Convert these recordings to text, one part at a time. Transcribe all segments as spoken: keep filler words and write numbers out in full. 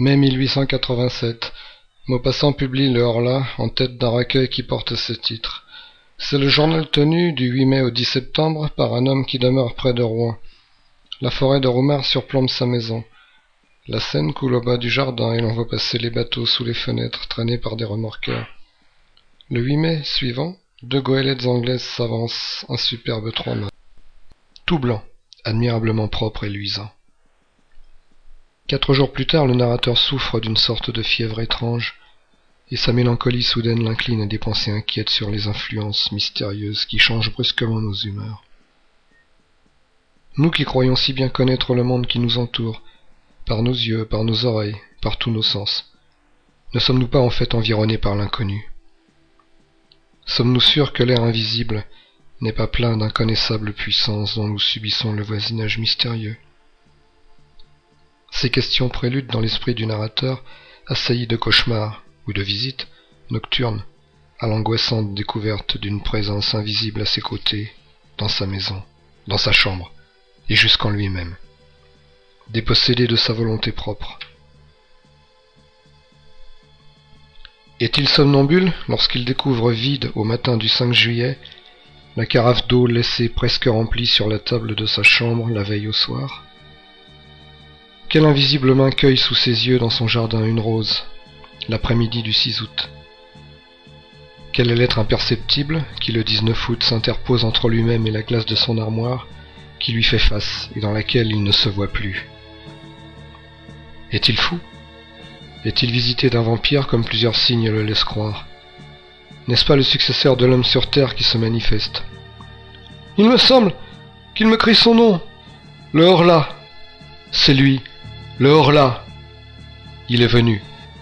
mai mille huit cent quatre-vingt-sept. Maupassant publie le Horla en tête d'un recueil qui porte ce titre. C'est le journal tenu du huit mai au dix septembre par un homme qui demeure près de Rouen. La forêt de Roumare surplombe sa maison. La Seine coule au bas du jardin et l'on voit passer les bateaux sous les fenêtres, traînés par des remorqueurs. Le huit mai suivant, deux goélettes anglaises s'avancent, un superbe trois-mâts. Tout blanc, admirablement propre et luisant. Quatre jours plus tard, le narrateur souffre d'une sorte de fièvre étrange, et sa mélancolie soudaine l'incline à des pensées inquiètes sur les influences mystérieuses qui changent brusquement nos humeurs. Nous qui croyons si bien connaître le monde qui nous entoure, par nos yeux, par nos oreilles, par tous nos sens, ne sommes-nous pas en fait environnés par l'inconnu? Sommes-nous sûrs que l'air invisible n'est pas plein d'inconnaissables puissances dont nous subissons le voisinage mystérieux? Ces questions préludent dans l'esprit du narrateur, assailli de cauchemars ou de visites nocturnes, à l'angoissante découverte d'une présence invisible à ses côtés, dans sa maison, dans sa chambre, et jusqu'en lui-même, dépossédé de sa volonté propre. Est-il somnambule lorsqu'il découvre vide au matin du cinq juillet la carafe d'eau laissée presque remplie sur la table de sa chambre la veille au soir? Quelle invisible main cueille sous ses yeux dans son jardin une rose, l'après-midi du six août? Quelle est l'être imperceptible qui le dix-neuf août s'interpose entre lui-même et la glace de son armoire, qui lui fait face et dans laquelle il ne se voit plus? Est-il fou? Est-il visité d'un vampire comme plusieurs signes le laissent croire? N'est-ce pas le successeur de l'homme sur terre qui se manifeste? Il me semble qu'il me crie son nom. Le Horla. C'est lui. Le Horla. Il est venu.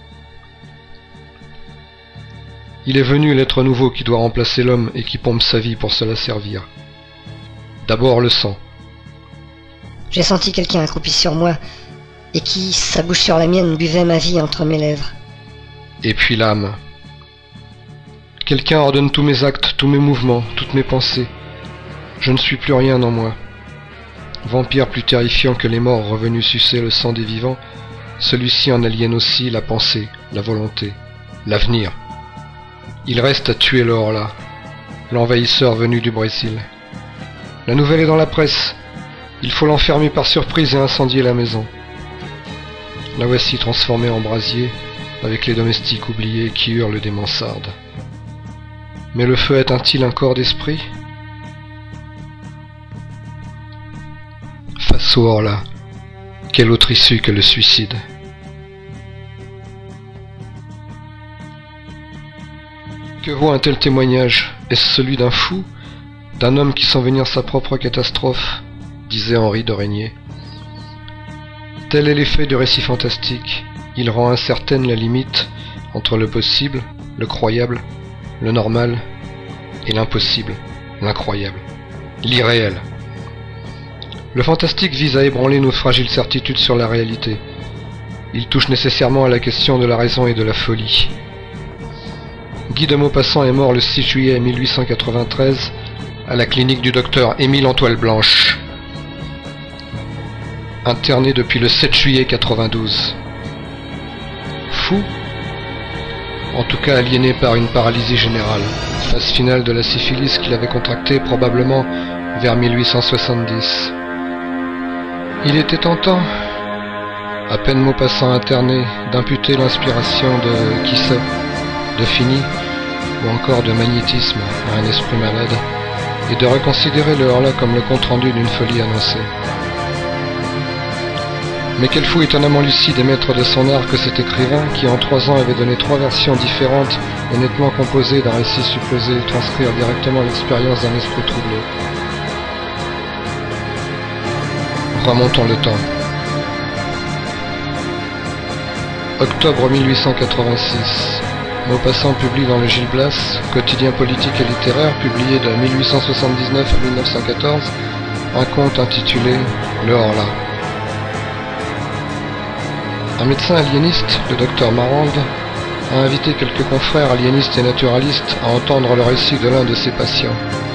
Il est venu l'être nouveau qui doit remplacer l'homme et qui pompe sa vie pour se la servir. D'abord le sang. J'ai senti quelqu'un accroupi sur moi et qui, sa bouche sur la mienne, buvait ma vie entre mes lèvres. Et puis l'âme. Quelqu'un ordonne tous mes actes, tous mes mouvements, toutes mes pensées. Je ne suis plus rien en moi. Vampire plus terrifiant que les morts revenus sucer le sang des vivants, celui-ci en aliène aussi la pensée, la volonté, l'avenir. Il reste à tuer le Horla, l'envahisseur venu du Brésil. La nouvelle est dans la presse. Il faut l'enfermer par surprise et incendier la maison. La voici transformée en brasier, avec les domestiques oubliés qui hurlent des mansardes. Mais le feu atteint-il un corps d'esprit? Face au Horla, quelle autre issue que le suicide? Que vaut un tel témoignage? Est-ce celui d'un fou? D'un homme qui sent venir sa propre catastrophe? Disait Henri de Régnier. Tel est l'effet du récit fantastique. Il rend incertaine la limite entre le possible, le croyable, le normal et l'impossible, l'incroyable, l'irréel. Le fantastique vise à ébranler nos fragiles certitudes sur la réalité. Il touche nécessairement à la question de la raison et de la folie. Guy de Maupassant est mort le six juillet mille huit cent quatre-vingt-treize à la clinique du docteur Émile en toile blanche, interné depuis le sept juillet quatre-vingt-douze. Fou? En tout cas aliéné par une paralysie générale, phase finale de la syphilis qu'il avait contractée probablement vers mille huit cent soixante-dix. Il était tentant, à peine Maupassant interné, d'imputer l'inspiration de qui sait, de Fini, ou encore de magnétisme à un esprit malade, et de reconsidérer le Horla comme le compte-rendu d'une folie annoncée. Mais quel fou étonnamment lucide et maître de son art que cet écrivain qui en trois ans avait donné trois versions différentes et nettement composées d'un récit supposé transcrire directement l'expérience d'un esprit troublé. Remontons le temps. Octobre mille huit cent quatre-vingt-six. Maupassant publie dans le Gil Blas, quotidien politique et littéraire, publié de mille huit cent soixante-dix-neuf à mille neuf cent quatorze, un conte intitulé Le Horla. Un médecin aliéniste, le docteur Marande, a invité quelques confrères aliénistes et naturalistes à entendre le récit de l'un de ses patients.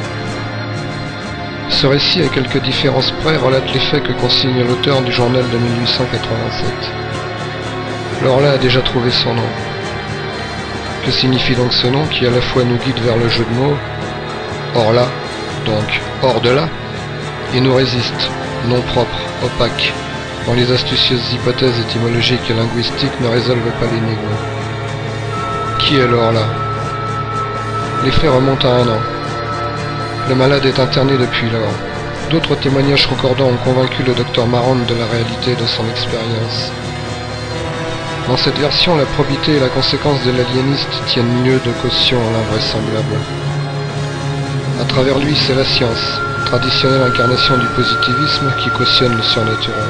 Ce récit, à quelques différences près, relate les faits que consigne l'auteur du journal de mille huit cent quatre-vingt-sept. L'Horla a déjà trouvé son nom. Que signifie donc ce nom qui à la fois nous guide vers le jeu de mots, Horla, donc hors de là, et nous résiste, non propre, opaque, dont les astucieuses hypothèses étymologiques et linguistiques ne résolvent pas l'énigme. Qui est l'Horla? Les faits remontent à un an. Le malade est interné depuis lors. D'autres témoignages concordants ont convaincu le docteur Marande de la réalité de son expérience. Dans cette version, la probité et la conséquence de l'aliéniste tiennent mieux de caution à l'invraisemblable. À travers lui, c'est la science, traditionnelle incarnation du positivisme, qui cautionne le surnaturel.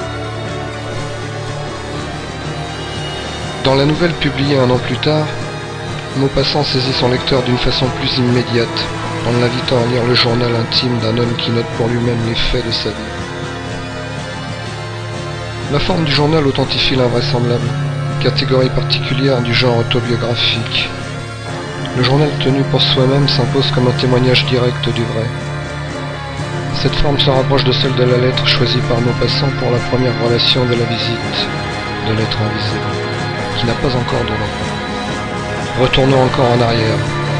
Dans la nouvelle publiée un an plus tard, Maupassant saisit son lecteur d'une façon plus immédiate, en l'invitant à lire le journal intime d'un homme qui note pour lui-même les faits de sa vie. La forme du journal authentifie l'invraisemblable, catégorie particulière du genre autobiographique. Le journal tenu pour soi-même s'impose comme un témoignage direct du vrai. Cette forme se rapproche de celle de la lettre choisie par Maupassant pour la première relation de la visite de l'être invisible, qui n'a pas encore de nom. Retournons encore en arrière.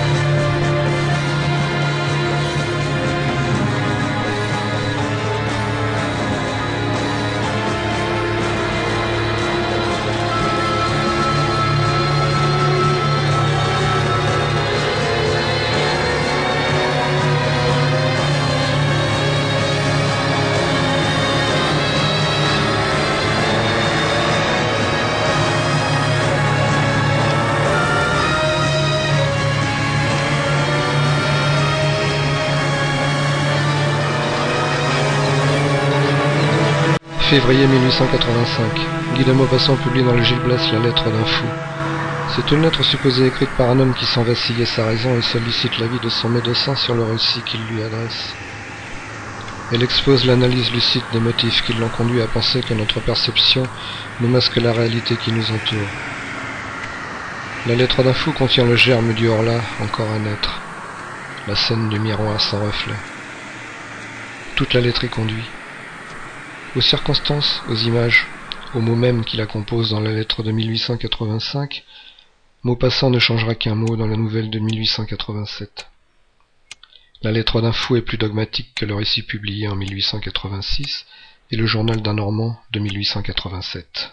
Février mille huit cent quatre-vingt-cinq. Guy de Maupassant publie dans le Gil Blas La lettre d'un fou. C'est une lettre supposée écrite par un homme qui sent vaciller sa raison et sollicite l'avis de son médecin sur le récit qu'il lui adresse. Elle expose l'analyse lucide des motifs qui l'ont conduit à penser que notre perception nous masque la réalité qui nous entoure. La lettre d'un fou contient le germe du Horla encore à naître, la scène du miroir sans reflet. Toute la lettre y conduit. Aux circonstances, aux images, aux mots mêmes qui la composent dans la lettre de mille huit cent quatre-vingt-cinq, Maupassant ne changera qu'un mot dans la nouvelle de mille huit cent quatre-vingt-sept. La lettre d'un fou est plus dogmatique que le récit publié en mille huit cent quatre-vingt-six et le journal d'un Normand de mille huit cent quatre-vingt-sept.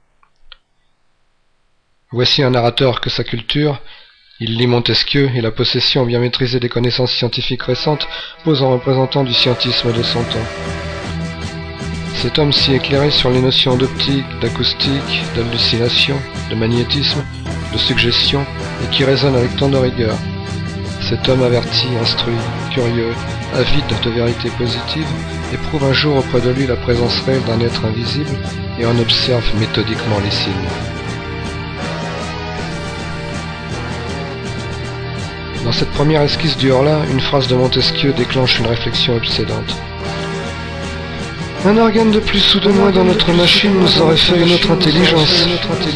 Voici un narrateur que sa culture, il lit Montesquieu et la possession bien maîtrisée des connaissances scientifiques récentes pose en représentant du scientisme de son temps. Cet homme si éclairé sur les notions d'optique, d'acoustique, d'hallucination, de magnétisme, de suggestion, et qui raisonne avec tant de rigueur. Cet homme averti, instruit, curieux, avide de vérité positive, éprouve un jour auprès de lui la présence réelle d'un être invisible et en observe méthodiquement les signes. Dans cette première esquisse du Horla, une phrase de Montesquieu déclenche une réflexion obsédante. Un organe de plus ou de moins dans notre machine nous aurait fait une autre intelligence.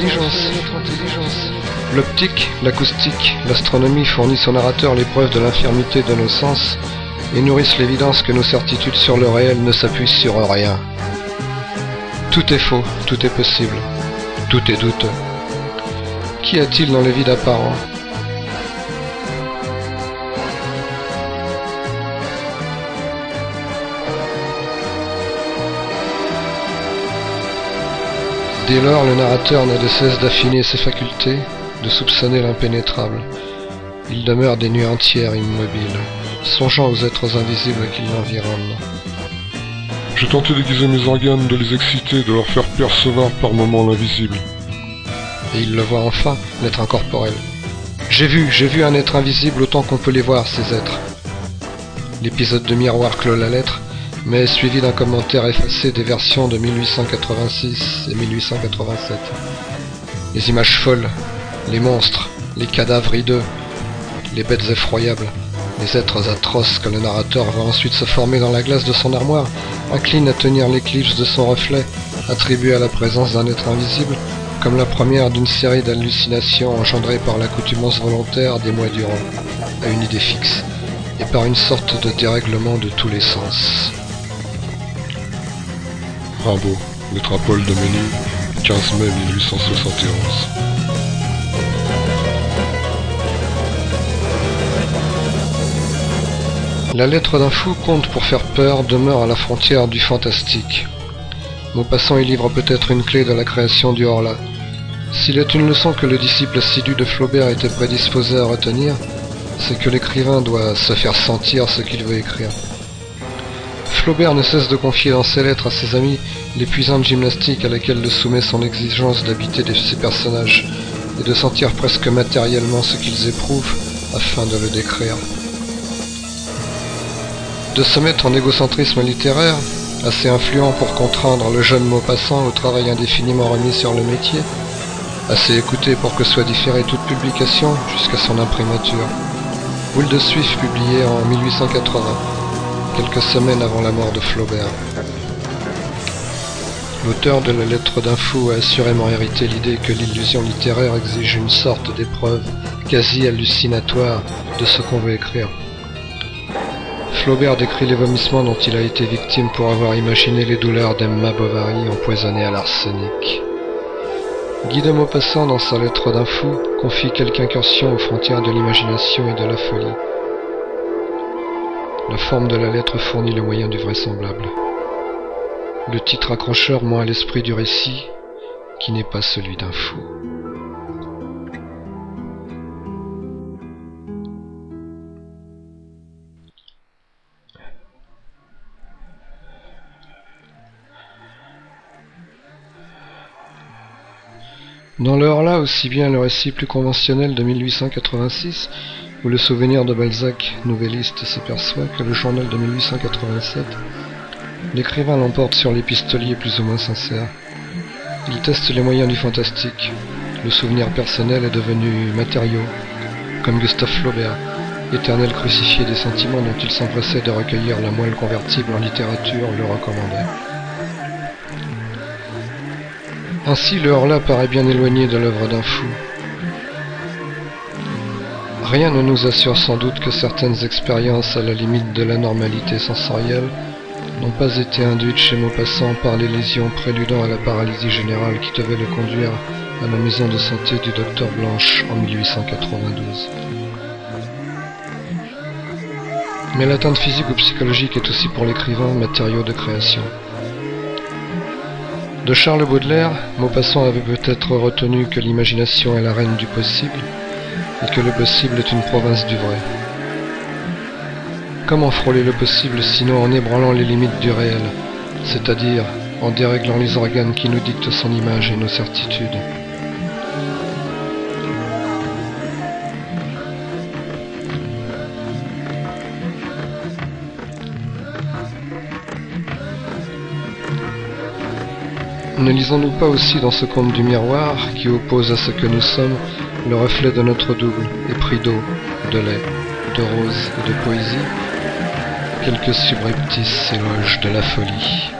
L'optique, l'acoustique, l'astronomie fournissent au narrateur les preuves de l'infirmité de nos sens et nourrissent l'évidence que nos certitudes sur le réel ne s'appuient sur rien. Tout est faux, tout est possible, tout est douteux. Qu'y a-t-il dans le vide apparent ? Dès lors, le narrateur n'a de cesse d'affiner ses facultés, de soupçonner l'impénétrable. Il demeure des nuits entières immobile, songeant aux êtres invisibles qui l'environnent. J'ai tenté d'aiguiser mes organes, de les exciter, de leur faire percevoir par moments l'invisible. Et il le voit enfin, l'être incorporel. J'ai vu, j'ai vu un être invisible autant qu'on peut les voir, ces êtres. L'épisode de miroir clôt la lettre, mais suivi d'un commentaire effacé des versions de mille huit cent quatre-vingt-six et mille huit cent quatre-vingt-sept. Les images folles, les monstres, les cadavres hideux, les bêtes effroyables, les êtres atroces que le narrateur va ensuite se former dans la glace de son armoire, inclinent à tenir l'éclipse de son reflet, attribuée à la présence d'un être invisible, comme la première d'une série d'hallucinations engendrées par l'accoutumance volontaire des mois durant, à une idée fixe, et par une sorte de dérèglement de tous les sens. Rimbaud, Métropole de Ménil, quinze mai mille huit cent soixante et onze. La lettre d'un fou compte pour faire peur demeure à la frontière du fantastique. Maupassant y livre peut-être une clé de la création du Horla. S'il est une leçon que le disciple assidu de Flaubert était prédisposé à retenir, c'est que l'écrivain doit se faire sentir ce qu'il veut écrire. Flaubert ne cesse de confier dans ses lettres à ses amis l'épuisante gymnastique à laquelle le soumet son exigence d'habiter ses personnages et de sentir presque matériellement ce qu'ils éprouvent afin de le décrire. De se mettre en égocentrisme littéraire, assez influent pour contraindre le jeune Maupassant au travail indéfiniment remis sur le métier, assez écouté pour que soit différée toute publication jusqu'à son imprimature. Boule de Suif publié en mille huit cent quatre-vingts, quelques semaines avant la mort de Flaubert. L'auteur de la lettre d'un fou a assurément hérité l'idée que l'illusion littéraire exige une sorte d'épreuve quasi hallucinatoire de ce qu'on veut écrire. Flaubert décrit les vomissements dont il a été victime pour avoir imaginé les douleurs d'Emma Bovary empoisonnée à l'arsenic. Guy de Maupassant, dans sa lettre d'un fou, confie quelque incursion aux frontières de l'imagination et de la folie. La forme de la lettre fournit le moyen du vraisemblable. Le titre accrocheur ment à l'esprit du récit, qui n'est pas celui d'un fou. Dans le Horla, aussi bien le récit plus conventionnel de mille huit cent quatre-vingt-six, où le souvenir de Balzac, nouvelliste, s'aperçoit que le journal de mille huit cent quatre-vingt-sept, l'écrivain l'emporte sur l'épistolier plus ou moins sincère. Il teste les moyens du fantastique. Le souvenir personnel est devenu matériau, comme Gustave Flaubert, éternel crucifié des sentiments dont il s'empressait de recueillir la moelle convertible en littérature, le recommandait. Ainsi, le Horla paraît bien éloigné de l'œuvre d'un fou. Rien ne nous assure sans doute que certaines expériences à la limite de la normalité sensorielle n'ont pas été induites chez Maupassant par les lésions préludant à la paralysie générale qui devait le conduire à la maison de santé du docteur Blanche en mille huit cent quatre-vingt-douze. Mais l'atteinte physique ou psychologique est aussi pour l'écrivain matériau de création. De Charles Baudelaire, Maupassant avait peut-être retenu que l'imagination est la reine du possible et que le possible est une province du vrai. Comment frôler le possible sinon en ébranlant les limites du réel, c'est-à-dire en déréglant les organes qui nous dictent son image et nos certitudes. Ne lisons-nous pas aussi dans ce conte du miroir, qui oppose à ce que nous sommes le reflet de notre double, épris d'eau, de lait, de rose et de poésie, quelques subreptices éloges de la folie.